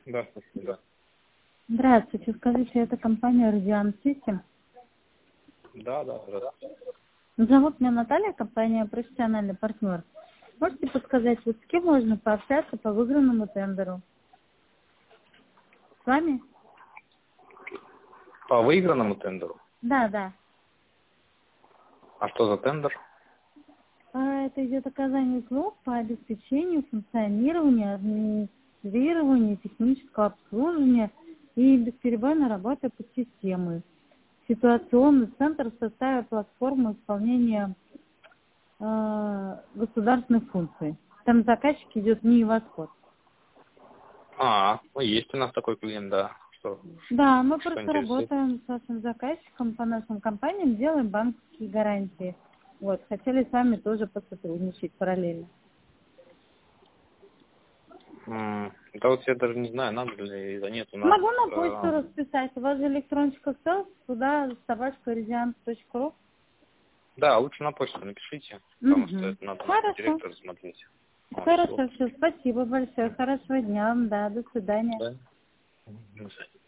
Да, спасибо. Здравствуйте, скажите, это компания Radiant System? Да, здравствуйте. Зовут меня Наталья, компания «Профессиональный партнер». Можете подсказать, вот с кем можно пообщаться по выигранному тендеру? С вами? По выигранному тендеру? Да. А что за тендер? Это идет оказание услуг по обеспечению функционирования, администрирования, технического обслуживания и бесперебойной работы подсистемы. Ситуационный центр в составе платформы исполнения государственных функций. Там заказчик идет НИИ «Восход». Есть у нас такой клиент, да. Что Да, мы что просто интересует? работаем с вашим заказчиком по нашим компаниям, делаем банковские гарантии. Вот, хотели с вами тоже посотрудничать параллельно. Да вот я даже не знаю, надо ли или нет у нас. Могу на почту расписать. У вас же электрончика ссылка туда, @radiant.ru. Да, лучше на почту напишите, потому что Угу. это надо Хорошо. директору смотреть. Хорошо, все. Спасибо большое. Хорошего дня вам, да. До свидания. Да. До свидания.